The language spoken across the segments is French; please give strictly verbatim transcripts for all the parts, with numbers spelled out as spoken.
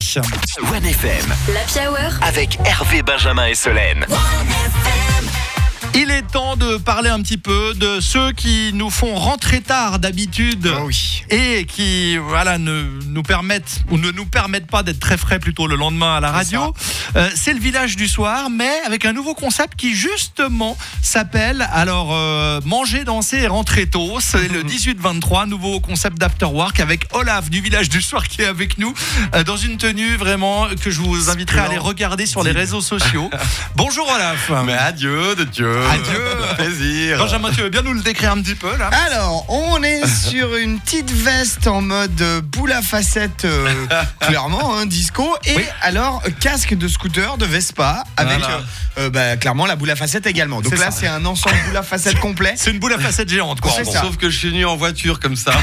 One F M. L'Happy Hour Avec Hervé, Benjamin et Solène. Il est temps de parler un petit peu de ceux qui nous font rentrer tard d'habitude Oh oui. et qui voilà, ne nous permettent ou ne nous permettent pas d'être très frais plutôt le lendemain à la radio. C'est, euh, c'est le village du soir, mais avec un nouveau concept qui justement s'appelle alors euh, manger, danser et rentrer tôt. C'est le dix-huit vingt-trois, nouveau concept d'after work avec Olaf du village du soir qui est avec nous euh, dans une tenue vraiment que je vous inviterai à aller regarder sur les réseaux sociaux. Bonjour Olaf. Mais adieu de Dieu. Adieu. Plaisir. Benjamin, tu veux bien nous le décrire un petit peu là? Alors, on est sur une petite veste en mode boule à facettes, euh, clairement, hein, disco. Et Oui. alors, casque de scooter de Vespa avec Voilà. euh, euh, bah, clairement la boule à facettes également. Donc C'est là, ça. c'est un ensemble boule à facettes complet. C'est une boule à facettes géante quoi. C'est en gros. ça. Sauf que je suis venu en voiture comme ça.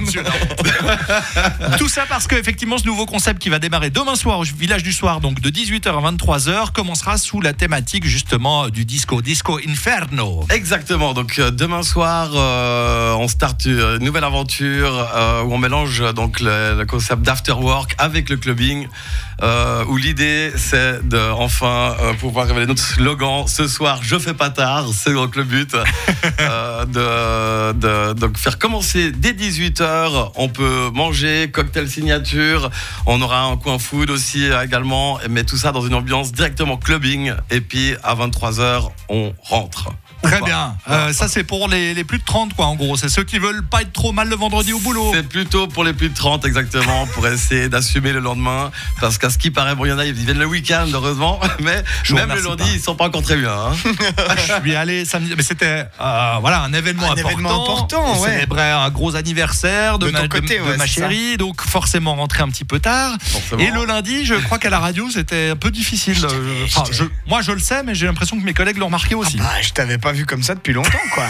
Tout ça parce qu'effectivement ce nouveau concept qui va démarrer demain soir au village du soir, donc de dix-huit heures à vingt-trois heures, commencera sous la thématique justement du disco, Disco Inferno. Exactement. Donc euh, demain soir, euh, on start une nouvelle aventure euh, où on mélange euh, donc le, le concept d'after work avec le clubbing. Euh, où l'idée c'est de enfin euh, pouvoir révéler notre slogan ce soir. Je fais pas tard. C'est donc le but euh, de, de donc faire commencer dès dix-huit heures. On peut manger, cocktail signature. On aura un coin food aussi euh, également, mais tout ça dans une ambiance directement clubbing. Et puis à vingt-trois heures, on rentre. Très Voilà. bien. Euh, ça c'est pour les, les plus de trente quoi en gros. C'est ceux qui veulent pas être trop mal le vendredi au boulot. C'est plutôt pour les plus de trente exactement, pour essayer d'assumer le lendemain. Parce qu'à ce qui paraît, bon, il y en a, ils viennent le week-end heureusement, mais Je vous même le remercie lundi, pas. ils sont pas encore très bien. Hein. Je suis allé samedi, mais c'était euh, voilà un événement Un important. événement important, On ouais. célébrait un gros anniversaire de, De ma, ton côté, de- de ouais, ma c'est ça. chérie, donc forcément rentré un petit peu tard. Forcément. Et le lundi, je crois qu'à la radio, c'était un peu difficile. Je Euh, t'avais- enfin, je je- moi, je le sais, mais j'ai l'impression que mes collègues l'ont remarqué aussi. Bah, je t'avais pas vu comme ça depuis longtemps, quoi.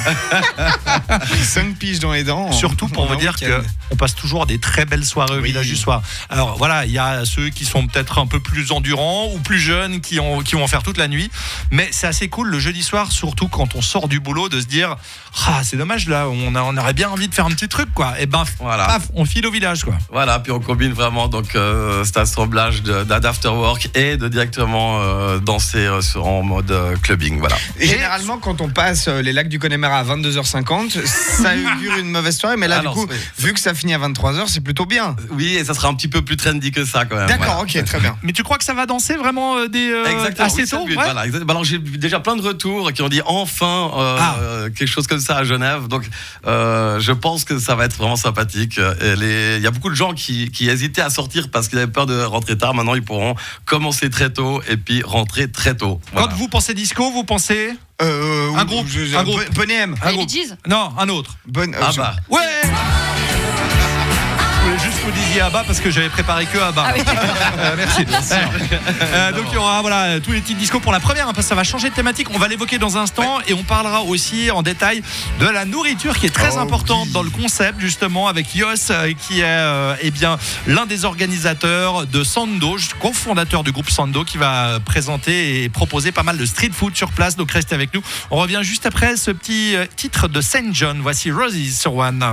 cinq piges dans les dents. Surtout pour en vous un dire week-end. qu'on passe toujours des très belles soirées au Oui. village du soir. Alors voilà, il y a ceux qui sont peut-être un peu plus endurants ou plus jeunes qui, ont, qui vont en faire toute la nuit. Mais c'est assez cool le jeudi soir, surtout quand on sort du boulot, de se dire ah, c'est dommage là, on, a, on aurait bien envie de faire un petit truc quoi. Et ben, Voilà. paf, on file au village quoi. Voilà, puis on combine vraiment donc euh, cet assemblage de- d'after work et de directement euh, danser euh, sur, en mode euh, clubbing. Voilà. Et généralement, quand on passe euh, les lacs du Connemara à vingt-deux heures cinquante, ça augure une mauvaise soirée. Mais là, Alors, du coup, oui. vu que ça finit à vingt-trois heures, c'est plutôt bien. Oui, et ça sera un petit peu plus trendy que ça quand même. D'accord, Voilà. ok, très bien. Mais tu crois que ça va danser vraiment euh, des, euh, Exactement, assez oui, c'est le tôt but, ouais. voilà, exact- bah alors j'ai vu déjà plein de retours qui ont dit enfin euh, Ah. euh, quelque chose comme ça à Genève. Donc euh, je pense que ça va être vraiment sympathique. Et les- Il y a beaucoup de gens qui, qui hésitaient à sortir parce qu'ils avaient peur de rentrer tard. Maintenant ils pourront commencer très tôt et puis rentrer très tôt. Voilà. Quand vous pensez disco, vous pensez Euh, Un ou- groupe, je- je- un groupe. Bon- Bonnet M. un Les groupe. Bee Gees. Non, un autre. Bonne, euh, Ah je- bah. Ouais. Je voulais juste vous disiez Abba parce que j'avais préparé que Abba. Ah oui. Euh, merci. Euh, donc il y aura voilà tous les petits discos pour la première. Hein, parce que ça va changer de thématique. On va l'évoquer dans un instant et on parlera aussi en détail de la nourriture qui est très Oh, importante oui. dans le concept justement avec Yos euh, qui est euh, eh bien l'un des organisateurs de Sando, cofondateur du groupe Sando, qui va présenter et proposer pas mal de street food sur place. Donc restez avec nous. On revient juste après ce petit euh, titre de Saint John. Voici Roses sur One.